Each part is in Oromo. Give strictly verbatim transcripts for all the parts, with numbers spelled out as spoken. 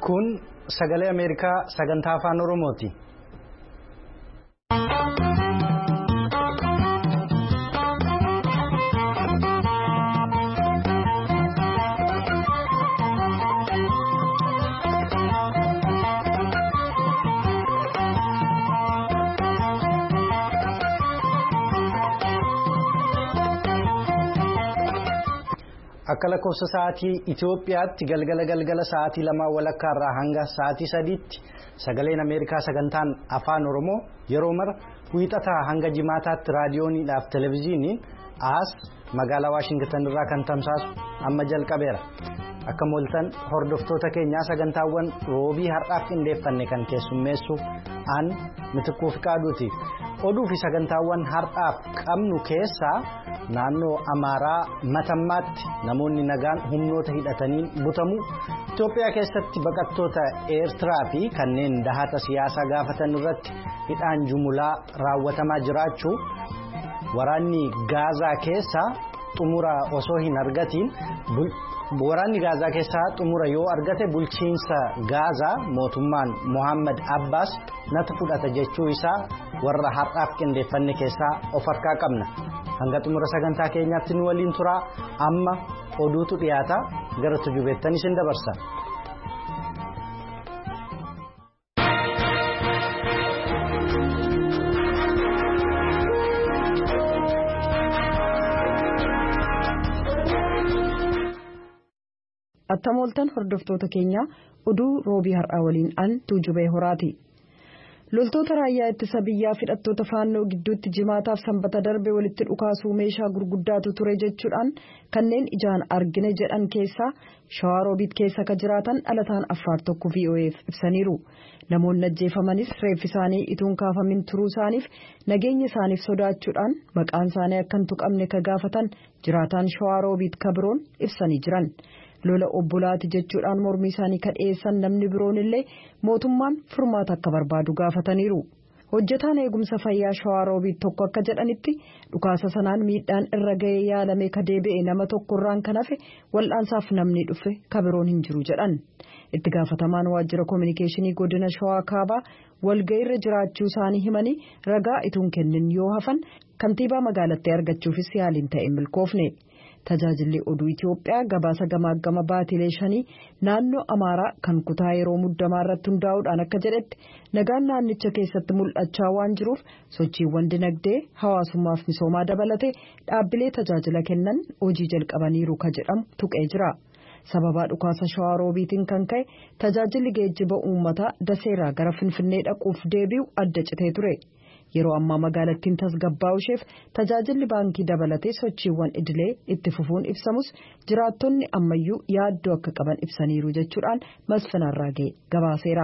Kun sagalee Ameerikaa sagantaa afaan Oromooti. Akka lakkoofsa sa'aatii Itoophiyaatti galgala galgala sa'aatii lamaa walakkaa irraa hanga sa'aatii sadiitti sagaleen Ameerikaa sagantaan afaan Oromoo yeroo mara wiixataa hanga jimaataatti raadiyooniidhaaf televezyiiniin as magaalaa Waashingtan irraa kan tamsaasu amma jalqabeera. Akka mooltan hordoftoota keenyaa sagantaawwan roobii har'aaf qindeeffanne kan keessummeessu aan Mitikkuu Fiqaaduuti. Oduu fi sagantaawwan har'aaf qabnu keessaa naannoo Amaaraa Matammaatti namoonni nagaan humnoota hidhataniin butamu, Itoophiyaa keessatti baqattoota Eertiraa fi kanneen dahata siyaasaa gaafatan irratti hidhaan jumulaa raawwatamaa jiraachuu, waraanni Gaazaa keessaa xumura osoo hin argatiin waraanni Gaazaa keessaa xumura yoo argate bulchiinsa Gaazaa mootummaan Mohaammed Abbaas natti fudhata jechuu isaa warra har'aaf qindeeffanne keessaa of harkaa qabna. Hanga xumura sagantaa keenyaatti nu waliin turaa. Amma oduutu dhiyaata, gara tujubeettan isin dabarsa. Attamooltan hordoftoota keenya oduu roobii har'aa waliin an Tuujubee Horaati. Loltoota raayyaa ittisa biyyaa hidhattoota faannoo gidduutti jimaataaf sanbata darbe walitti dhukaasuu meeshaa gurguddaatu ture jechuudhaan kanneen ijaan argine jedhan keessaa Shawaa Roobiit keessa ka jiraatan dhalataan Affaar tokko V O F ibsaniiru. Namoonni ajjeefamanis reeffi isaanii ituun kaafamin turuu isaaniif nageenya isaaniif sodaachuudhaan maqaan isaanii akka hin tuqamne ka gaafatan jiraataan Shawaa Roobiit kabiroon ibsanii jiran. Lola obbolaati jechuudhaan mormii isaanii kan dhiyeessan namni biroon illee mootummaan furmaata akka barbaadu gaafataniiru. Hojjetaan eegumsa fayyaa Shawaa Roobiit tokko akka jedhanitti dhukaasa sanaan miidhaan irra ga'ee yaalamee ka deebi'e nama tokkorraan kan hafe wal'aansaaf namni dhufe kabiroon hin jiru jedhan. Itti gaafatamaan waajjira koominikeeshinii godina Shawaa Kaabaa walga'iirra jiraachuu isaanii himanii ragaa ituun kennin yoo hafan kantiibaa magaalattii argachuufis yaaliin ta'e milkoofne. Tajaajilli oduu Itoophiyaa gabaasa gamaagama baatilee shanii naannoo Amaaraa kan kutaa yeroo muddamaa irratti hundaa'uudhaan akka jedhetti nagaan naannicha keessatti mul'achaa waan jiruuf sochiiwwan dinagdee hawaasummaaf misoomaa dabalatee dhaabbilee tajaajila kennan hojii jalqabaniiru ka jedhamu tuqee jira. Sababaa dhukaasa Shawaa Roobiitiin kan ka'e tajaajilli geejjiba uummataa daseeraa gara Finfinnee dhaquuf deebi'u adda citee ture. Yeroo ammaa magaalattiin tasgabbaa'u isheef tajaajilli baankii dabalatee sochiiwwan idilee itti fufuun ibsamus jiraattonni ammayyuu yaaddoo akka qaban ibsaniiru jechuudhaan Masfinarraa ga'e gabaaseera.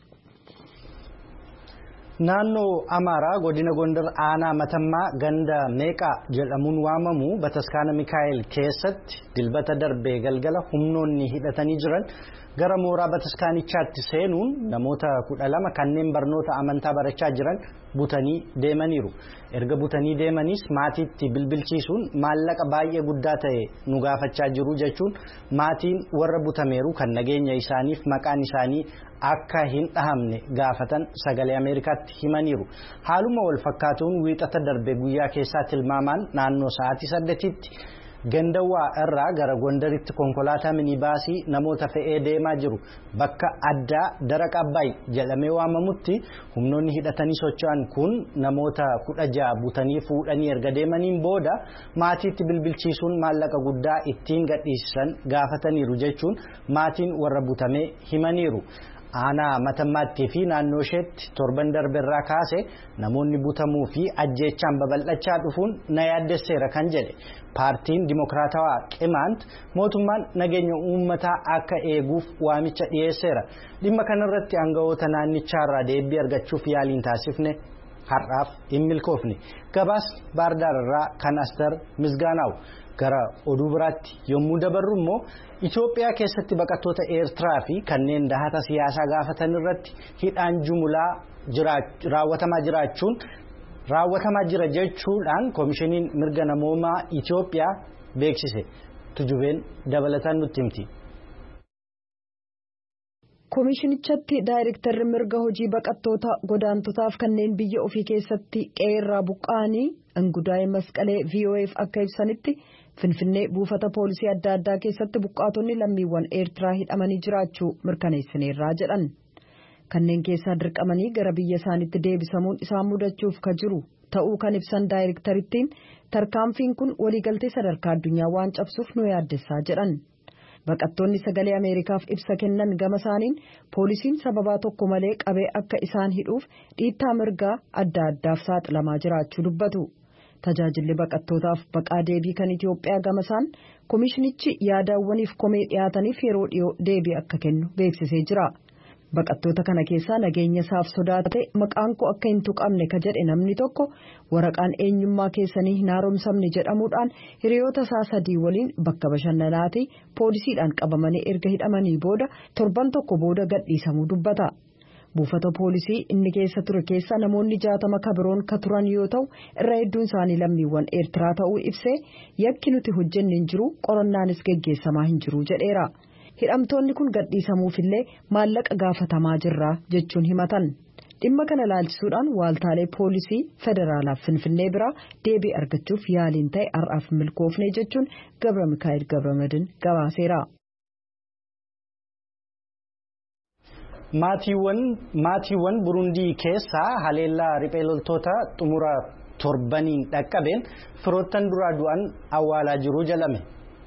Naannoo Amaaraa godina Gondar aanaa Matammaa ganda Meeqaa jedhamuun waamamu Bataskaana Mikaa'el keessatti dilbata darbee galgala humnoonni hidhatanii jiran gara mooraa Bataskaanichaatti seenuun namoota kudha lama kanneen barnoota amantaa barachaa jiran butanii deemaniiru. Erga butanii deemanis maatiitti bilbilchiisuun maallaqa baay'ee guddaa ta'e nu gaafachaa jiru jechuun maatiin warra butameeru kan nageenya isaaniif maqaan isaanii akka hin dhahamne gaafatan sagalee Ameerikaatti himaniiru. Haaluma wal fakkaatuun wiixata darbe guyyaa keessaa tilmaamaan naannoo sa'aatii saddeetitti Gandawaa irraa gara Gondaritti konkolaataa minibaasii namoota fe'ee deemaa jiru bakka addaa Daraqa Abbaay jedhamee waamamutti humnoonni hidhatanii socho'an kun namoota kudha ja'a butanii fuudhanii erga deemaniin booda maatiitti bilbilchiisuun maallaqa guddaa ittiin gadhiisan gaafataniiru jechuun maatiin warra butamee himaniiru. Aanaa Matammaattii fi naannoo isheetti torban darbeerraa kaase namoonni butamuu fi ajjeechaan babal'achaa dhufuun na yaaddesseera kan jedhe paartiin Dimokiraatawaa Qimaant mootummaan nageenya uummataa akka eeguuf waamicha dhiyeesseera. Dhimma kanarratti aangawoota naannichaarraa deebii argachuuf yaaliin taasifne har'aaf hin milkoofne. Gabaas Baardaarraa kan Astar Misgaanaaw. Gara oduu biraatti yommuu dabarru immoo Itoophiyaa keessatti baqattoota Eertiraa fi kanneen dahata siyaasaa gaafatan irratti hidhaan jumulaa raawwatamaa jiraachuun raawwatamaa jira jechuudhaan koomishiniin mirga namoomaa Itoophiyaa beeksise. Tujubeen dabalataan nutti himti. Koomishinichatti daayirektarri mirga hojii baqattoota godaantotaaf kanneen biyya ofii keessatti qe'eerraa buqqa'anii Angudaay Masqalee V O F akka ibsanitti Finfinnee buufata poolisii adda addaa keessatti buqqaatonni lammiiwwan Eertiraa hidhamanii jiraachuu mirkaneessineerraa jedhan. Kanneen keessaa dirqamanii gara biyya isaaniitti deebisamuun isaan mudachuuf ka jiru ta'uu kan ibsan daayirektarittiin tarkaanfiin kun waliigaltee sadarkaa addunyaa waan cabsuuf nu yaaddessaa jedhan. Baqattoonni sagalee Ameerikaaf ibsa kennan gama isaaniin poolisiin sababaa tokko malee qabee akka isaan hidhuuf dhiittaa mirgaa adda addaaf saaxilamaa jiraachuu dubbatu. Tajaajilli baqattootaaf baqaa deebii kan Itoophiyaa gama isaan koomishinichi yaadaawwaniif komee dhiyaataniif yeroo dhiyoo deebii akka kennu beeksisee jira. Baqattoota kana keessaa nageenya isaaf sodaate maqaan koo akka hin tuqamne ka jedhe namni tokko waraqaan eenyummaa keessanii hin haaromsamne jedhamuudhaan hiriyoota isaa sadii waliin bakka bashannanaatti poolisiidhaan qabamanii erga hidhamanii booda torban tokko booda gadhiisamuu dubbata. Buufata poolisii inni keessa ture keessa namoonni jaatama kabiroon ka turan yoo ta'u irra hedduun isaanii lammiiwwan Eertiraa ta'uu ibsee yakki nuti hojjenne hin jiru qorannaanis geggeessamaa hin jiru jedheera. Hidhamtoonni kun gadhiisamuufillee maallaqa gaafatamaa jirra jechuun himatan. Dhimma kana ilaalchisuudhaan waaltaalee poolisii federaalaaf Finfinnee biraa deebii argachuuf yaaliin ta'e har'aaf milkoofne jechuun Gabra Mikaa'el Gabramadin gabaaseera. Maatiiwwan Burundii keessaa haleellaa riphee loltoota xumura torbaniin dhaqqabeen firoottan duraa du'an awwaalaa jiru jedhame.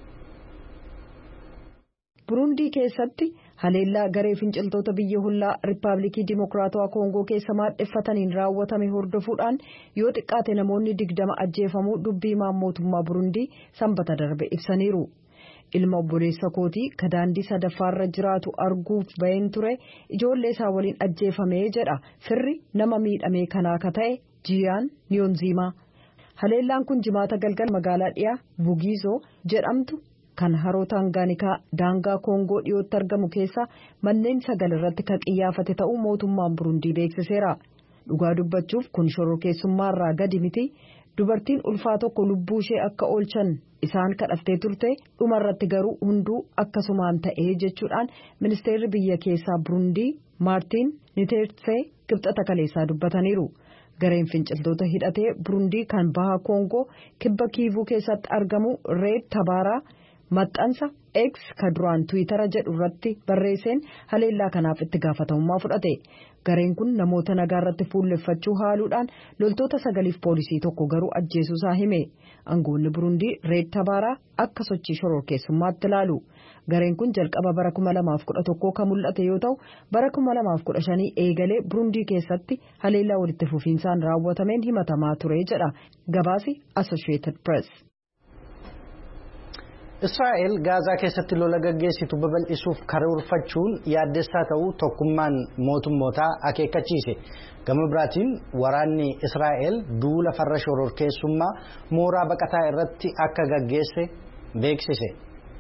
Burundii keessatti haleellaa garee finciltoota biyya hullaa Riippaabilikii Dimokiraatawaa Koongoo keessa maadheffataniin raawwatame hordofuudhaan yoo xiqqaate namoonni digdama ajjeefamuu dubbii mootummaa Burundii sanbata darbe ibsaniiru. Ilma obboleessa kootii ka daandii sadaffaarra jiraatu arguuf baheen ture ijoollee isaa waliin ajjeefamee jedha firri nama miidhamee kanaa ka ta'e Jiyaan Niyoonziimaa. Haleellaan kun jimaata galgala magaalaa dhiyaa Bugiizoo jedhamtu. Kan haroo Taangaanikaa daangaa Koongoo dhiyootti argamu keessa manneen sagal irratti kan xiyyaafate ta'uu mootummaan Burundii beeksiseera. Dhugaa dubbachuuf kun shororkeessummaarraa gadi miti. Dubartiin ulfaa tokko lubbuu ishee akka oolchan isaan kadhattee turte dhumarratti garuu hunduu akkasumaan ta'ee jechuudhaan ministeerri biyya keessaa Burundii Maartiin Niteertsee kibxata kaleessaa dubbataniiru. Gareen finciltoota hidhatee Burundii kan baha Koongoo kibba Kiivuu keessatti argamu Reed Tabaaraa. Maxxansa X ka duraan Tiwiitara jedhu irratti barreesseen haleellaa kanaaf itti gaafatamummaa fudhate. Gareen kun namoota nagaa irratti fuulleffachuu haaluudhaan loltoota sagaliif poolisii tokko garuu ajjeesuusaa hime. Aangoonni Burundii Reed Tabaaraa akka sochii shororkeessummaatti ilaalu. Gareen kun jalqaba bara kuma lamaaf kudha tokkoo kan mul'ate yoo ta'u bara kuma lamaaf kudha shanii eegalee Burundii keessatti haleellaa walitti fufiinsaan raawwatameen himatamaa ture jedha gabaasi Associated Press. Israa'el Gaazaa keessatti lola gaggeessitu babal'isuuf karoorfachuun yaaddessaa ta'uu tokkummaan mootummootaa akeekkachiise. Gama biraatiin waraanni Israa'el duula farra shororkeessummaa mooraa baqataa irratti akka gaggeesse beeksise.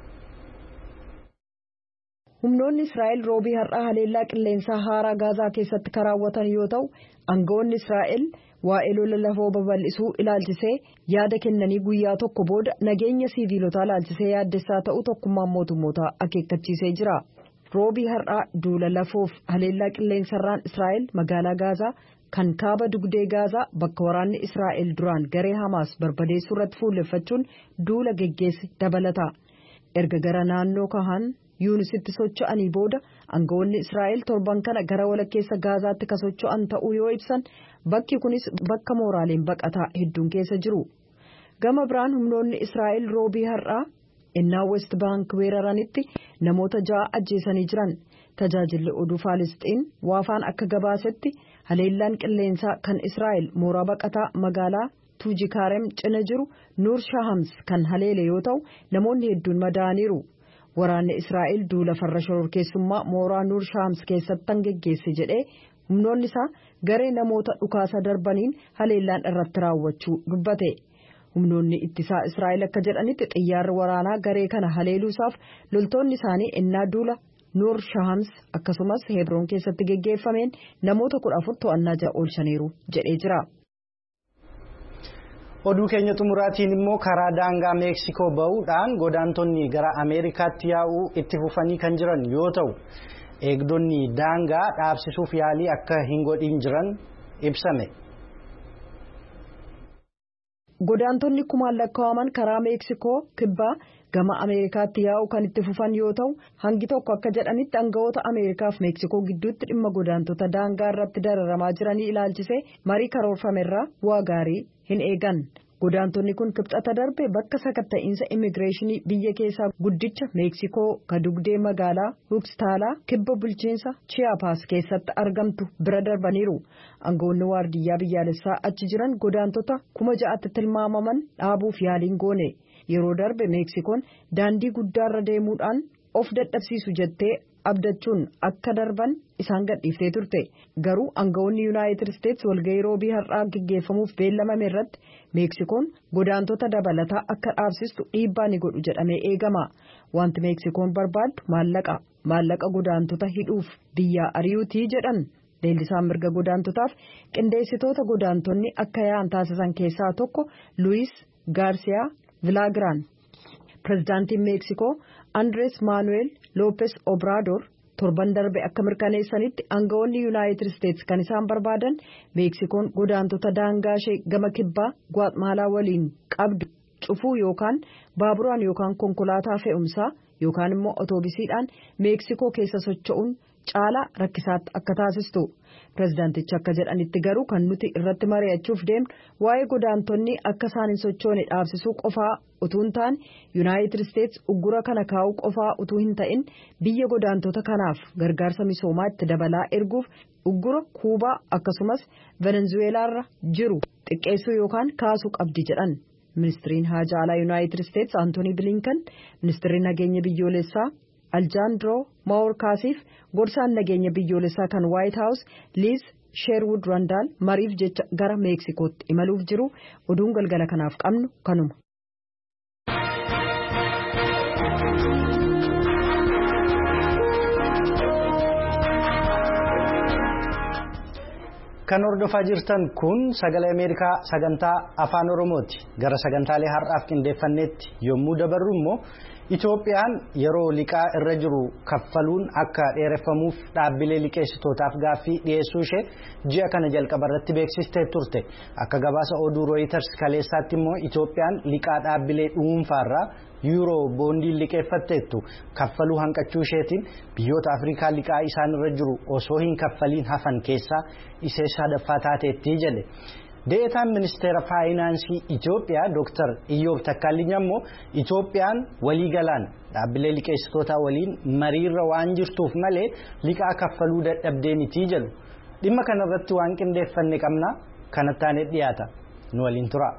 Humnoonni Israa'el roobii har'aa haleellaa qilleensaa haaraa Gaazaa keessatti karaawwatan yoo ta'u aangawoonni Israa'el waa'ee lola lafoo babal'isuu ilaalchisee yaada kennanii guyyaa tokko booda nageenya siiviilotaa ilaalchisee yaaddessaa ta'uu tokkummaan mootummootaa akeekkachiisee jira. Roobii har'aa duula lafoof haleellaa qilleensarraan Israa'el magaalaa Gaazaa kan kaaba dugdee Gaazaa bakka waraanni Israa'el duraan garee Hamaas barbadeessuu irratti fuulleffachuun duula geggeesse dabalata. Erga gara naannoo kahan Yuunisitti socho'anii booda aangawoonni Israa'el torban kana gara walakkeessa Gaazaatti ka socho'an ta'uu yoo ibsan bakki kunis bakka mooraaleen baqataa hedduun keessa jiru. Gama biraan humnoonni Israa'el roobii har'aa innaa West Bank weeraranitti namoota ja'a ajjeesanii jiran. Tajaajilli oduu Faalisxiin waafaan akka gabaasetti haleellaan qilleensaa kan Israa'el mooraa baqataa magaalaa Tuujikaarem cina jiru Nuur Shahams kan haleele yoo ta'u namoonni hedduun madaa'aniiru. Waraanni Israa'el duula farra shororkeessummaa mooraa Nuur Shahams keessatti geggeesse jedhee humnoonni isaa garee namoota dhukaasa darbaniin haleellaan irratti raawwachuu dubbate. Humnoonni ittisaa Israa'el akka jedhanitti xiyyaarri waraanaa garee kana haleeluusaaf loltoonni isaanii ennaa duula Nuur Shahams akkasumas Hebroon keessatti geggeeffameen namoota kudha afur to'annaa jala oolchaniiru jedhee jira. Oduu keenya xumuraatiin immoo karaa daangaa Meeksikoo ba'uudhaan godaantonni gara Ameerikaatti yaa'uu itti fufanii kan jiran yoo ta'u eegdonni daangaa dhaabsisuuf yaalii akka hin godhin jiran ibsame. Godaantonni kumaan lakkaa'aman karaa Meeksikoo kibbaa gama Ameerikaatti yaa'u kan itti fufan yoo ta'u hangi tokko akka jedhanitti aangawoota Ameerikaa fi Meeksikoo gidduutti dhimma godaantota daangaa irratti dararamaa jiranii ilaalchisee marii karoorfamerraa bu'aa gaarii hin eegan. Godaantonni kun kibxata darbe bakka sakatta'iinsa immigireeshinii biyya keessaa guddicha Meeksikoo kadugdee magaalaa Huxtaalaa kibba bulchiinsa Chiapas keessatti argamtu bira darbaniiru. Aangawoonni waardiyyaa biyyaalessaa achi jiran godaantota kuma ja'atti tilmaamaman dhaabuuf yaaliin goone. Yeroo darbe Meeksikoon daandii guddaarra deemuudhaan of dadhabsiisu jettee abdachuun akka darban isaan gadhiiftee turte. Garuu aangawoonni Yuunaayitid Isteets walgahii roobii har'aa gaggeeffamuuf beellamame irratti Meeksikoon godaantota dabalataa akka dhaabsistu dhiibbaa ni godhu jedhamee eegama. Wanti Meeksikoon barbaaddu maallaqa maallaqa godaantota hidhuuf biyyaa ari'uutii jedhan. Leellisaan mirga godaantotaaf qindeessitoota godaantonni akka yaa'an taasisan keessaa tokko Luis Gaarsiyaa Vilaagraan. Pireezidaantiin Meeksikoo Andres Maanuweel Loopes Obraador torban darbe akka mirkaneessanitti aangawoonni Yuunaayitid Isteets kan isaan barbaadan Meeksikoon godaantota daangaa ishee gama kibbaa Gwaatmaalaa waliin qabdu cufuu yookaan baaburaan yookaan konkolaataa fe'umsaa yookaan immoo otoobisiidhaan Meeksikoo keessa socho'uun caalaa rakkisaatti akka taasistu. Pireezidaantichi akka jedhanitti garuu kan nuti irratti mari'achuuf deemnu waa'ee godaantonni akka isaan hin sochoone dhaabsisuu qofaa utuu hin taane Yuunaayitid Isteets uggura kana kaa'uu qofaa utuu hin ta'in biyya godaantota kanaaf gargaarsa misoomaa itti dabalaa erguuf uggura Kuubaa akkasumas Venezuweelaarra jiru xiqqeessuu yookaan kaasuu qabdi jedhan. Ministiriin haajaa alaa Yuunaayitid Isteets Antoonii Bilinkan, ministirri nageenya biyyoolessaa Aljaandroo Maworkaasiif gorsaan nageenya biyyoolessaa kan Waayit Haawus Liiz Sheerwud Randaal mariif jecha gara Meeksikootti imaluuf jiru. Oduun galgala kanaaf qabnu kanuma. Kan hordofaa jirtan kun sagalee Ameerikaa sagantaa afaan Oromooti. Gara sagantaalee har'aaf qindeeffanneetti yommuu dabarru immoo Itoophiyaan yeroo liqaa irra jiru kaffaluun akka dheereffamuuf dhaabbilee liqeessitootaaf gaaffii dhiyeessuu ishee ji'a kana jalqaba irratti beeksistee turte. Akka gabaasa oduu Reuters kaleessaatti immoo Itoophiyaan liqaa dhaabbilee dhuunfaarraa yuuroo boondii liqeeffatteettu kaffaluu hanqachuu isheetiin biyyoota Afrikaa liqaa isaan irra jiru osoo hin kaffaliin hafan keessaa ishee sadaffaa taateetti jedhe. Deetaan ministeera faayinaansii Itoophiyaa Dooktar Iyyoob Takkaalliin immoo Itoophiyaan waliigalaan dhaabbilee liqeessitootaa waliin mariirra waan jirtuuf malee liqaa kaffaluu dadhabdee miti jedhu. Dhimma kanarratti waan qindeeffanne qabna kanatti aanee dhiyaata. Nu waliin tura.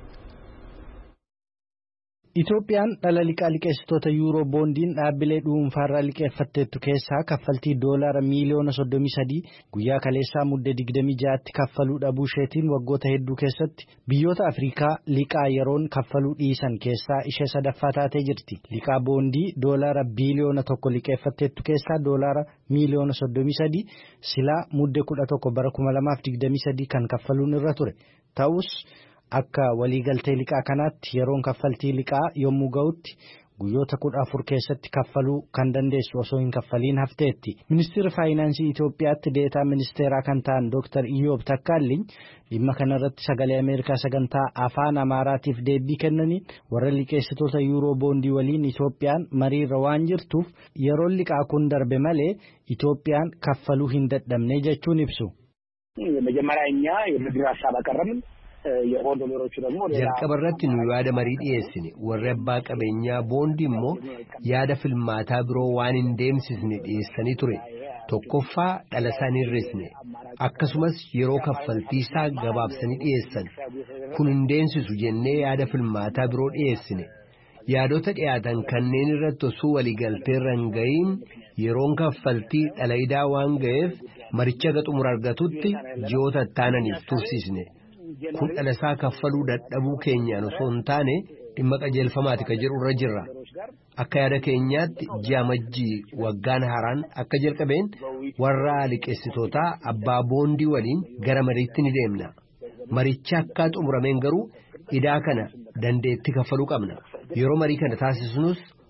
Itoophiyaan dhala liqaa liqeessitoota yuuroo boondiin dhaabbilee dhuunfaarraa liqeeffatteettu keessaa kaffaltii doolaara miiliyoona soddomii sadii guyyaa kaleessaa muddee digdamii ja'aatti kaffaluu dhabuu isheetiin waggoota hedduu keessatti biyyoota Afrikaa liqaa yeroon kaffaluu dhiisan keessaa ishee sadaffaa taatee jirti. Liqaa boondii doolaara biiliyoona tokko liqeeffatteettu keessaa doolaara miiliyoona soddomii sadii silaa muddee kudha tokko bara kuma lamaaf digdamii sadii kan kaffaluun irra ture. Ta'us akka waliigaltee liqaa kanaatti yeroon kaffaltii liqaa yommuu ga'utti guyyoota kudha afur keessatti kaffaluu kan dandeessu osoo hin kaffaliin hafteetti. Ministeerri faayinaansii Itoophiyaatti deetaa ministeeraa kan ta'an Dooktar Iyyoob Takkaalliin dhimma kanarratti sagalee Ameerikaa sagantaa afaan Amaaraatiif deebii kennaniin warra liqeessitoota yuuroo boondii waliin Itoophiyaan mariirra waan jirtuuf yeroon liqaa kun darbe malee Itoophiyaan kaffaluu hin dadhabne jechuun ibsu. መጀመሪያ እኛ የምድር ሀሳብ አቀረብን የቦንዶሎሮቹ ደግሞ jalqabarratti nu yaada marii dhiyeessine warri abbaa qabeenyaa boondii immoo yaada filmaataa biroo waan hin deemsisne dhiyeessanii ture tokkoffaa dhala isaanii hir'isne akkasumas yeroo kaffaltiisaa gabaabsanii dhiyeessan kun hin deemsisu jennee yaada filmaataa biroo dhiyeessine yaadota dhiyaatan kanneen irratti osoo waliigalteerra hin ga'iin yeroon kaffaltii dhalaidaa waan ga'eef maricha gaxumura argatutti ji'oota ittaananiif tursiisne. Kun dhalasaa kaffaluu dadhabuu keenyaan osoo hin taane dhimma qajeelfamaati ka jedhu irra jirra. Akka yaada keenyaatti ji'a majjii waggaan haaraan akka jalqabeen warra liqeessitootaa abbaa boondii waliin gara mariitti ni deemna. Maricha akka xumurameen garuu idaa kana dandeetti kaffaluu qabna. Yeroo marii kana taasisnus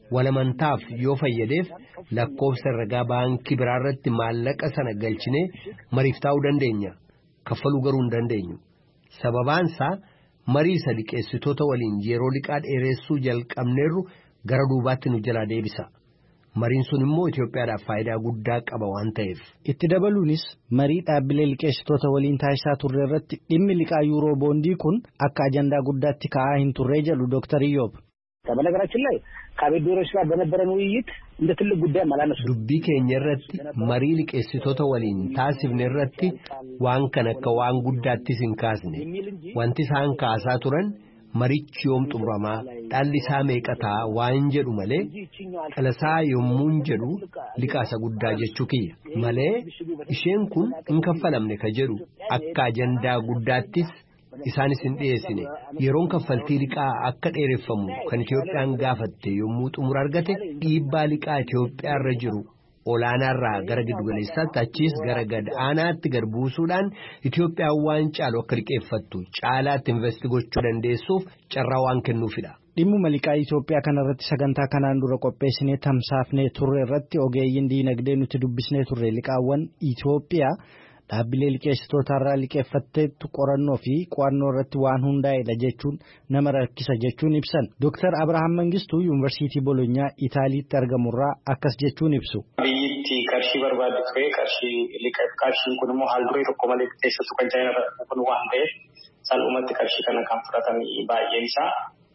walamantaaf yoo fayyadeef lakkoofsa herregaa baankii biraarratti maallaqa sana galchinee mariif taa'uu dandeenya. Kaffaluu garuu hin dandeenyu. Sababaansaa marii isa liqeessitoota waliin yeroo liqaa dheeressuu jalqabneerru gara duubaatti nu jalaa deebisa. Mariin sun immoo Itoophiyaadhaaf faayidaa guddaa qaba waan ta'eef. Itti dabaluunis marii dhaabbilee liqeessitoota waliin taasisaa turre irratti dhimmi liqaa yuuroo boondii kun akka ajandaa guddaatti ka'aa hin turre jedhu Dooktar Iyyoob. በነገራችን ላይ ከአቤዶሮች ጋር በነበረን ውይይት እንደ ትልቅ ጉዳይ ማላነሱ dubbii keenya irratti marii liqeessitoota waliin taasifne irratti waan kan akka waan guddaattis hin kaasne wanti isaan kaasaa turan marichi yoom xumuramaa dhalli isaa meeqataa waan jedhu malee dhalasaa yommuun jedhu liqaasa guddaa jechuu kiyya malee isheen kun hin kaffalamne ka jedhu akka ajandaa guddaattis isaanis hin dhiyeessine yeroon kaffaltii liqaa akka dheereffamu kan Itoophiyaan gaafatte yommuu xumura argate dhiibbaa liqaa Itoophiyaa irra jiru olaanaarraa gara giddugaleessaatti achiis gara gad aanaatti gad buusuudhaan Itoophiyaan waan caalu akka liqeeffattu caalaatti investi gochuu dandeessuuf carraa waan kennuufidha. Dhimmuma liqaa Itoophiyaa kanarratti sagantaa kanaan dura qopheessinee tamsaafnee turre irratti ogeeyyiin diinagdee nuti dubbisnee turre liqaawwan Itoophiyaa dhaabbilee liqeessitoota irraa liqeeffatteettu qorannoo fi qo'annoo irratti waan hundaa'edha jechuun nama rakkisa jechuun ibsan. Dooktar Abrahaam Mangistuu Yuunivarsiitii Bolonyaa Itaaliitti argamurraa akkas jechuun ibsu. Biyyatti qarshii barbaaddu ture qarshii liqeef qarshiin kun immoo haal duree tokko malee keessattuu kan Chaayinaa kun waan ta'eef salphumatti qarshii kana kan fudhatan baay'een isaa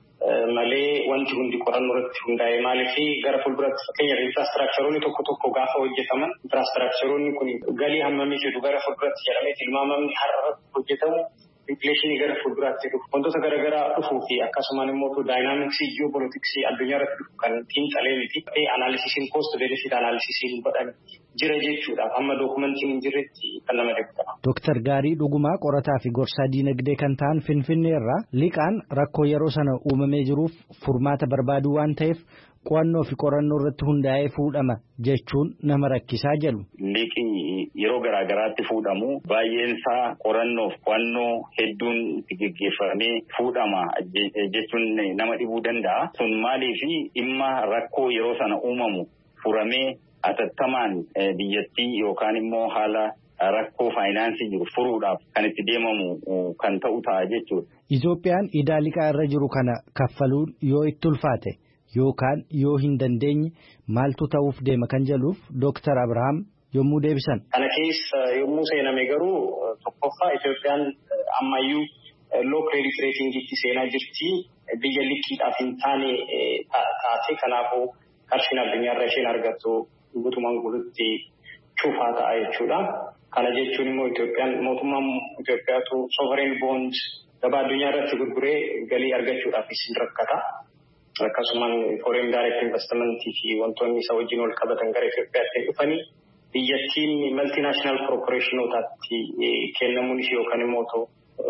malee wanti hundi qorannoo irratti hundaa'e maaliif gara fuulduratti fakkeenyaaf infraastiraakcharoonni tokko tokko gaafa hojjetaman infraastiraakcharoonni kun galii hammamii jedhu gara fuulduratti jedhamee tilmaamamni har'a hojjetamu infleeshinii gara fuulduraatti dhufu wantoota garaagaraa dhufuu fi akkasumaan immoo daayinaamiksii ji'oopolitiksii addunyaa irratti dhufu kan xiinxalee miti anaalisisiin koost benefiit anaalisisiin godhan jira jechuudhaaf amma dookumentiin hin jirretti kan nama deebi'udha. Dooktar Gaarii Dhugumaa qorataa fi gorsaa diinagdee kan ta'an Finfinnee irraa liqaan rakkoo yeroo sana uumamee jiruuf furmaata barbaaduu waan ta'eef qo'annoo fi qorannoo irratti hundaa'ee fuudhama jechuun nama rakkisaa jedhu. Liqii yeroo garaagaraatti fuudhamu baay'een isaa qorannoof qo'annoo hedduun itti geggeeffamee fuudhama jechuun nama dhibuu danda'a. Sun maaliif dhimma rakkoo yeroo sana uumamu furamee atattamaan biyyattii yookaan immoo haala rakkoo faayinaansii jiru furuudhaaf kan itti deemamu kan ta'u ta'a jechuudha. Itoophiyaan idaa liqaa irra jiru kana kaffaluun yoo itti ulfaate yookaan yoo hin dandeenye maaltu ta'uuf deema kan jedhuuf Dooktar Abrahaam yommuu deebisan. Kana keessa yommuu seename garuu tokkoffaa Itoophiyaan ammayyuu loo kireedit reetingiitti seenaa jirti biyya liqiidhaaf hin taane taate kanaafuu qarshiin addunyaarra isheen argattu guutumaan guututti cufaa ta'a jechuudha. Kana jechuun immoo Itoophiyaan mootummaan Itoophiyaatu sovereign bond gabaa addunyaa irratti gurguree galii argachuudhaaf isin rakkata. Akkasumaan foreign direct investment fi wantoonni isa wajjin wal qabatan gara Itoophiyaatti dhufanii biyyattiin multinational corporationootaatti kennamuun ishee yookaan immoo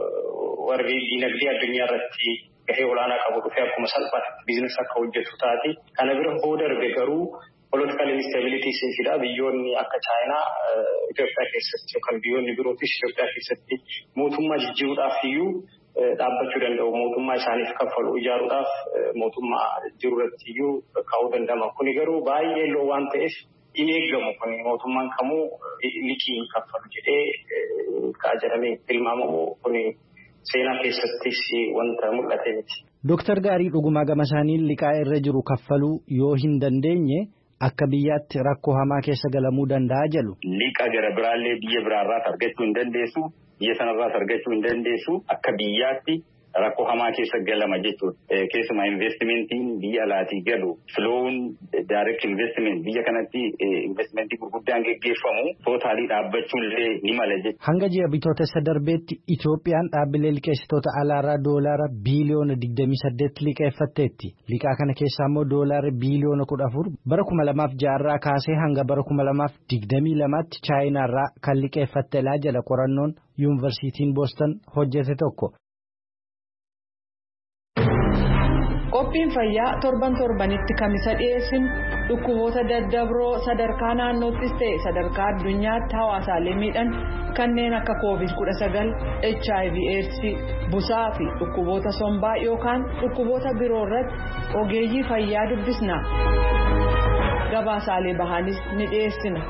warri diinagdee addunyaa irratti gahee olaanaa qabu dhufee akkuma salphaatti biizinasii akka hojjetu taati. Kana bira hoo darbe garuu political instability fida biyyoonni akka Chaayinaa Itoophiyaa keessatti yookaan biyyoonni birootis Itoophiyaa keessatti mootummaa jijjiiruudhaaf iyyuu dhaabbachuu danda'u mootummaa isaaniif kaffalu ijaaruudhaaf mootummaa jiruurratti iyyuu kaa'uu danda'ama. Kuni garuu baay'ee loo waan ta'eef hin eeggamu kun mootummaan kamuu liqii hin kaffalu jedhee ka'a jedhamee tilmaamamu kun seenaa keessattis wanta mul'ate miti. Dooktar Gaarii Dhugumaa gama isaaniin liqaa irra jiru kaffaluu yoo hin dandeenye akka biyyaatti rakkoo hamaa keessa galamuu danda'a jedhu. Liqa gara biraallee biyya biraarraas argachuu hin dandeessu. Biyya sanarraas argachuu hin dandeessu. Akka biyyaatti rakkoo hamaa keessa galama jechuudha. Keessumaa investimentiin biyya alaatii galu filoowun direct investment biyya kanatti investimentii gurguddaan geggeeffamu tootaalii dhaabbachuun illee ni mala jechuudha. Hanga ji'a bitootessa darbeetti Itoophiyaan dhaabbilee liqeessitoota alaarraa doolaara biiliyoona digdamii saddeet liqeeffatteetti. Liqaa kana keessaa immoo doolaara biiliyoona kudha afur bara kuma lamaaf jaarraa kaasee hanga bara kuma lamaaf digdamii lamaatti Chaayinaarraa kan liqeeffatte laa jala qorannoon Yuunivarsiitiin Booston hojjete tokko. Qophiin fayyaa torban torbanitti kamisa dhiyeessinu dhukkuboota daddabroo sadarkaa naannoottis ta'e sadarkaa addunyaatti hawaasaalee miidhan kanneen akka koovid kudha sagal, H I V AIDS, busaa fi dhukkuboota sombaa yookaan dhukkuboota biroo irratti ogeeyyii fayyaa dubbisna. Gabaasaalee bahaanis ni dhiyeessina.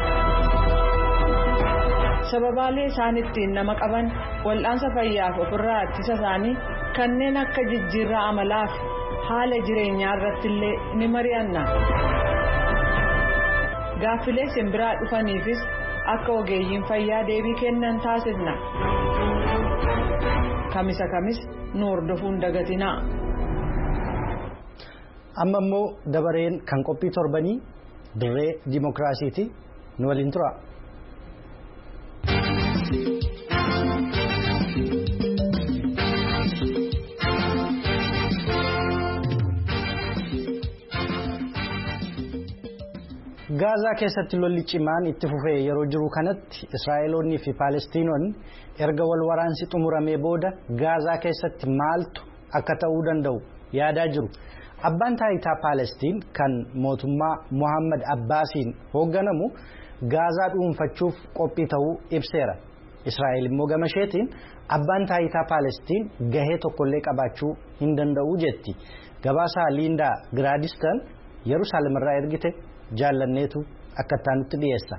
Sababaalee isaan ittiin nama qaban wal'aansa fayyaaf ofirraa ittisa isaanii kanneen akka jijjiirraa amalaa fi haala jireenyaa irratti illee ni mari'anna. Gaaffilee simbiraa dhufaniifis akka ogeeyyiin fayyaa deebii kennan taasisna. Kamisa kamis nu hordofuun dagatinaa. Amma immoo dabareen kan qophii torbanii dirree dimokiraasiiti nu waliin tura. Gaazaa keessatti lolli cimaan itti fufee yeroo jiru kanatti Israa'eloonni fi Paalestiinoonni erga wal waraansi xumuramee booda Gaazaa keessatti maaltu akka ta'uu danda'u yaadaa jiru. Abbaan taayitaa Paalestiin kan mootummaa Muhammad Abbaasiin hoogganamu Gaazaa dhuunfachuuf qophii ta'uu ibseera. Israa'el immoo gama isheetiin abbaan taayitaa Paalestiin gahee tokkollee qabaachuu hin danda'u jetti. Gabaasaa Liindaa Giraadistan Yerusaalem irraa ergite jaallanneetu akka taanutti dhiyeessa.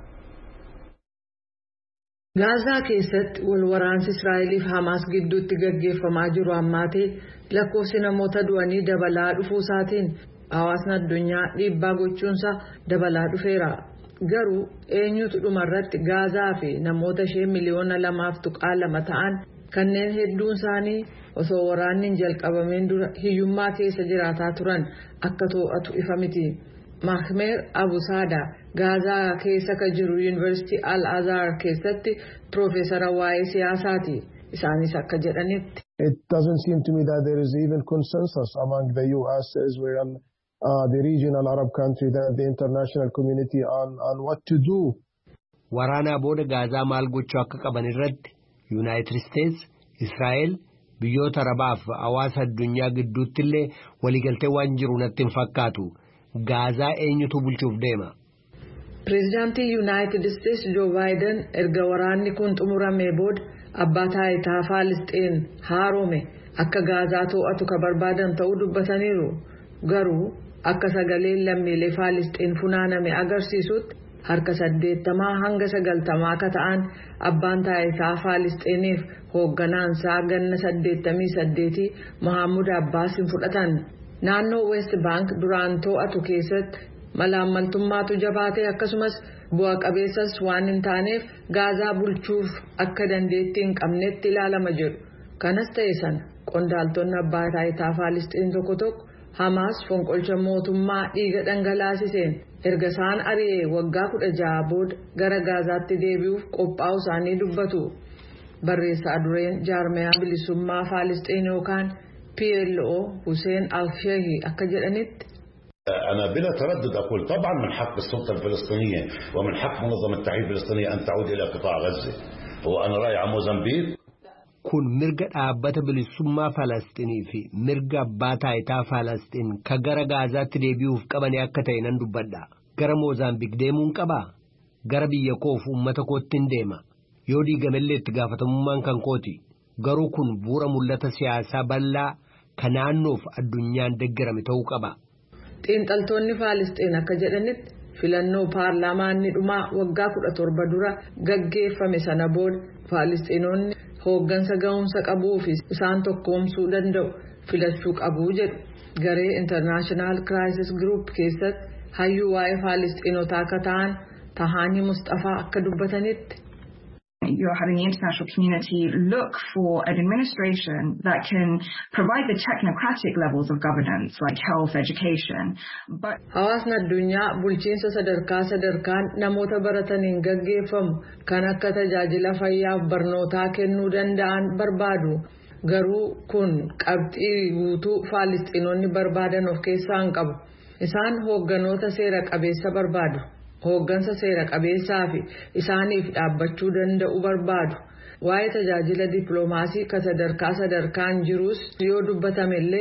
Gaazaa keessatti wal waraansi Israa'eliif Hamaas gidduutti gaggeeffamaa jiru ammaatee lakkoofsi namoota du'anii dabalaa dhufuu isaatiin hawaasni addunyaa dhiibbaa gochuunsa dabalaa dhufeera. Garuu eenyutu dhumarratti Gaazaa fi namoota ishee miliyoona lamaaf tuqaa lama ta'an kanneen hedduun isaanii osoo waraanni hin jalqabameen dura hiyyummaa keessa jiraataa turan akka to'atu ifa miti. Mahmer Abu Saada Gaazaa keessa ka jiru Yuunivarsiitii Al-Azhar keessatti Piroofeesara waa'ee siyaasaati. Isaanis akka jedhanitti. It doesn't seem to me that there is even consensus among the U S, Israel, uh, the regional Arab countries and the international community on, on what to do. Waraanaa booda Gaazaa maal gochuu akka qaban irratti United States, Israa'el, biyyoota Arabaaf hawaasa addunyaa gidduutti illee waliigaltee waan jiru natti hin fakkaatu. Gaazaa eenyutu bulchuuf deema? Pireezidaantii United States Joe Biden erga waraanni kun xumuramee booda abbaa taayitaa Faalisxiin haarome akka Gaazaa to'atu ka barbaadan ta'uu dubbataniiru. Garuu akka sagaleen lammiilee Faalisxiin funaaname agarsiisutti harka saddeettamaa hanga sagaltamaa ka ta'an abbaan taayitaa Faalisxiiniif hoogganaansaa ganna saddeettamii saddeetii Mahammud Abbaas hin fudhatan. Naannoo West Bank duraan to'atu keessatti malaammaltummaatu jabaatee akkasumas bu'a qabeessas waan hin taaneef Gaazaa bulchuuf akka dandeettii hin qabnetti ilaalama jedhu. Kanas ta'e sana qondaaltonni abbaa taayitaa Faalisxiin tokko tokko Hamaas fonqolcha mootummaa dhiiga dhangalaasiseen erga isaan ari'ee waggaa kudha jaha booda gara Gaazaatti deebi'uuf qophaa'uu isaanii dubbatu. Barreessaa dureen jaarmayaa bilisummaa Faalisxiin yookaan P L O Hussein Al-Shehi akka jedhanitti. أنا بلا تردد أقول طبعا من حق السلطة الفلسطينية ومن حق منظمة التحرير الفلسطينية أن تعود إلى قطاع غزة. وأنا رايح على موزمبيق. Kun mirga dhaabbata bilisummaa Falasxiinii fi mirga abbaa taayitaa Falasxiin ka gara Gaazaatti deebi'uuf qabanii akka ta'e nan dubbadha. Gara Moozaambiik deemuun qabaa? Gara biyya koof uummata koottiin deema. Yoo diigamellee itti gaafatamummaan kan kooti. Garuu kun bu'uura mul'ata siyaasaa bal'aa ka naannoof addunyaan deeggarame ta'uu qaba. Xiinxaltoonni Faalisxiin akka jedhanitti filannoo paarlaamaanni dhumaa waggaa kudha torba dura gaggeeffame sana booda Faalisxiinonni hooggansa ga'umsa qabuu fi isaan tokkoomsuu danda'u filachuu qabuu jedhu. Garee International Crisis Group keessatti hayyuu waa'ee Faalisxiinotaa akka ta'an Tahani Mustafaa akka dubbatanitti. You're having the international community look for an administration that can provide the technocratic levels of governance like health, education. But hawaasni addunyaa bulchiinsa sadarkaa sadarkaan namoota barataniin gaggeeffamu kan akka tajaajila fayyaaf barnootaa kennuu danda'an barbaadu. Garuu kun qabxii guutuu Faalisxiinonni barbaadan of keessaa hin qabu. Isaan hoogganoota seera qabeessa barbaadu. Hooggansa seera qabeessaa fi isaaniif dhaabbachuu danda'u barbaadu. Waa'ee tajaajila dippiloomaasii ka sadarkaa sadarkaan jirus yoo dubbatame illee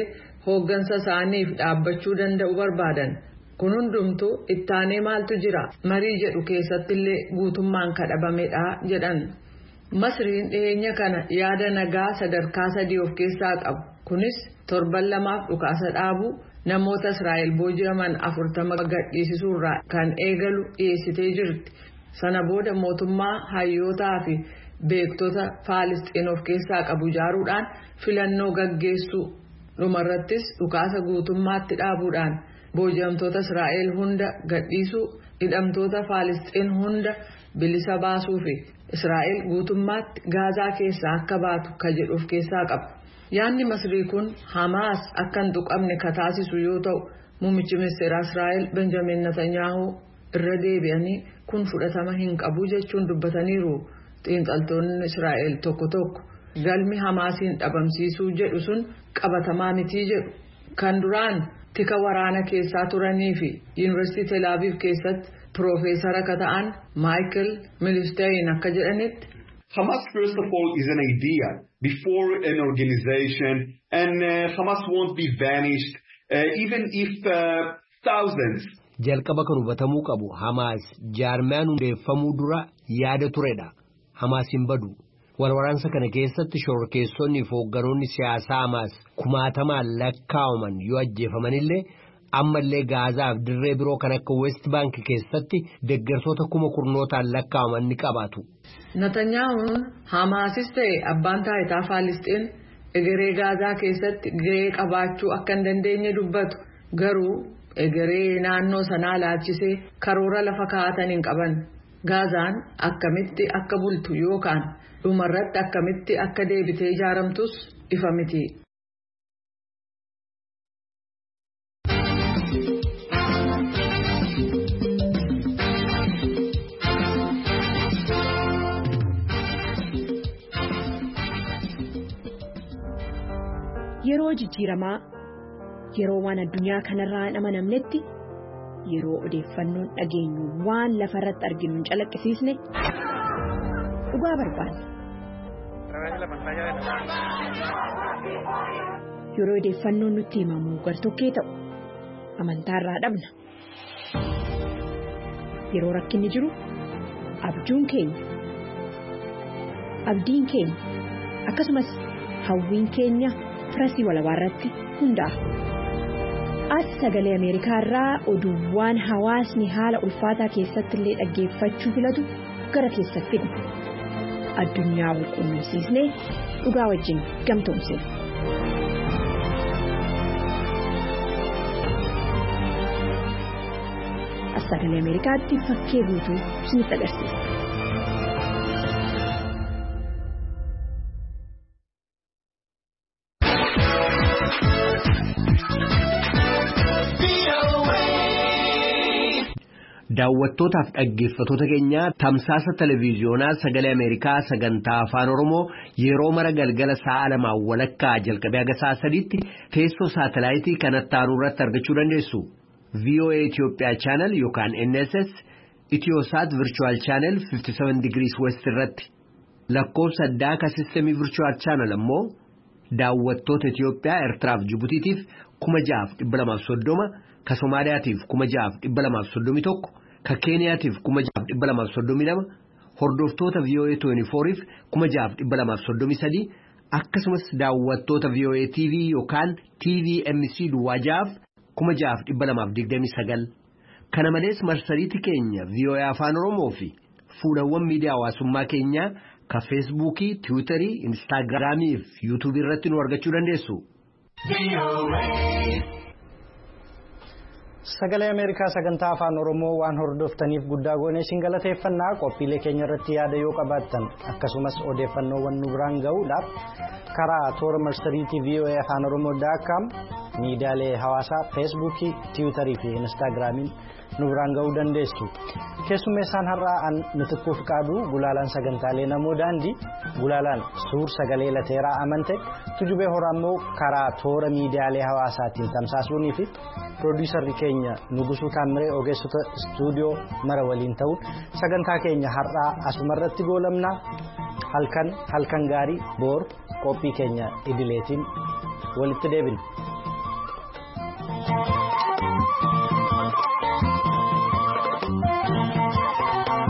hooggansa isaaniif dhaabbachuu danda'u barbaadan. Kun hundumtuu ittaanee maaltu jira marii jedhu keessatti illee guutummaan kadhabamedha jedhan. Masriin dhiyeenya kana yaada nagaa sadarkaa sadii of keessaa qabu. Kunis torban lamaaf dhukaasa dhaabu namoota Israa'el booji'aman afurtama gadhiisisuurraa kan eegalu dhiyeessitee jirti. Sana booda mootummaa hayyootaa fi beektota Faalisxiin of keessaa qabu ijaaruudhaan filannoo gaggeessuu dhumarrattis dhukaasa guutummaatti dhaabuudhaan booji'amtoota Israa'el hunda gadhiisuu hidhamtoota Faalisxiin hunda bilisa baasuu fi Israa'el guutummaatti Gaazaa keessaa akka baatu kan jedhu of keessaa qaba. Yaadni Masrii kun Hamaas akka hin tuqamne kan taasisu yoo ta'u muummichi ministeera Israa'el Benjamin Netanyahu irra deebi'anii kun fudhatama hin qabu jechuun dubbataniiru. Xiinxaltoonni Israa'el tokko tokko galmi Hamaasiin dhabamsiisuu jedhu sun qabatamaa mitii jedhu. Kan duraan tika waraana keessaa turanii fi Yuunivarsiitii Tel Aviv keessatti Piroofeesara kan ta'an Michael Milstein akka jedhanitti. Hamas first of all is an idea before an organization and uh, Hamas won't be vanished uh, even if uh, thousands. Jalqaba kan hubatamuu qabu Hamas jaarmaan hundeeffamuu dura yaada turedha. Hamas hin badu. Walwaraansa kana keessatti shororkeessonni fi hoogganoonni siyaasaa Hamas kumaatamaan lakkaa'aman yoo ajjeefamanillee ammallee Gaazaaf dirree biroo kan akka West Bank keessatti deeggartoota kuma kurnootaan lakkaa'aman ni qabaatu. Netanyahuun Hamaasis ta'e abbaan taayitaa Faalisxiin egeree Gaazaa keessatti gahee qabaachuu akka hin dandeenye dubbatu. Garuu egeree naannoo sanaa laalchisee karoora lafa kaa'atan hin qaban. Gaazaan akkamitti akka bultu yookaan dhumarratti akkamitti akka deebitee ijaaramtus ifa miti. Yeroo jijjiiramaa yeroo waan addunyaa kanarraa hin amanamnetti yeroo odeeffannoon dhageenyu waan lafarratti arginu hin calaqqisiisne dhugaa barbaanna. Yeroo odeeffannoon nutti himamu gartokkee ta'u amantaarraa dhabna. Yeroo rakkinni jiru abjuun keenya abdiin keenya akkasumas hawwiin keenya firasii walabaarratti hundaa'a. As sagalee Ameerikaa irraa oduuwwan hawaasni haala ulfaataa keessatti illee dhaggeeffachuu filatu gara keessatti fidna. Addunyaa wal quunnamsiisnee dhugaa wajjin gamtoomsina. As sagalee Ameerikaatti fakkee guutuu isinitti agarsiisa. Daawwattootaaf dhaggeeffattoota keenya tamsaasa televiiziyoonaa sagalee Ameerikaa sagantaa afaan Oromoo yeroo mara galgala sa'a lamaan walakkaa jalqabee haga sa'a sadiitti teessoo saatalaayitii kanatti aanu irratti argachuu dandeessu. V O A Itoophiyaa channel yookaan N S S Itiyoosaat Virtual Channel fifty-seven degrees West irratti. Lakkoofsa addaa ka sistemii Virtual Channel ammoo daawwattoota Itiyoophiyaa Eertiraaf Jibuutiitiif kuma ja'aaf dhibba lamaaf soddoma ka Somaaliyaatiif kuma ja'aaf dhibba lamaaf soddomii tokko. Ka Keeniyaatiif kuma ja'aaf dhibba lamaaf soddomii lama hordoftoota V O A twenty-fouriif kuma ja'aaf dhibba lamaaf soddomii sadii akkasumas daawwattoota V O A T V yookaan T V M C duwwaa ja'aaf kuma ja'aaf dhibba lamaaf digdamii sagal. Kana malees marsariitii keenya V O A Afaan Oromoo fi fuulawwan miidiyaa hawaasummaa keenyaa ka Feesbuukii, Tiwiitarii, Instaagiraamii fi Yuutuubii irratti nu argachuu dandeessu. Sagalee Ameerikaa sagantaa afaan Oromoo waan hordoftaniif guddaa goonee isin galateeffannaa. Qophiilee keenya irratti yaada yoo qabaattan akkasumas odeeffannoowwan nu biraan ga'uudhaaf karaa toora marsariitii V O A afaan Oromoo dot com miidiyaalee hawaasaa Feesbuukii, Tiwiitarii fi Instaagiraamiin nu biraan ga'uu dandeessu. Keessummeessaan har'aa an Mitikkuu Fiqaaduu, gulaalaan sagantaalee namoo daandii, gulaalaan suur sagalee lateeraa amante, tujubee horaa immoo karaa toora miidiyaalee hawaasaatiin tamsaasuunii fi Produusarri keenya Nugusuu Taamiree ogeessota istuudiyoo mara waliin ta'uun sagantaa keenya har'aa asumarratti goolabnaa. Halkan halkan gaarii boor qophii keenya idileetiin walitti deebina.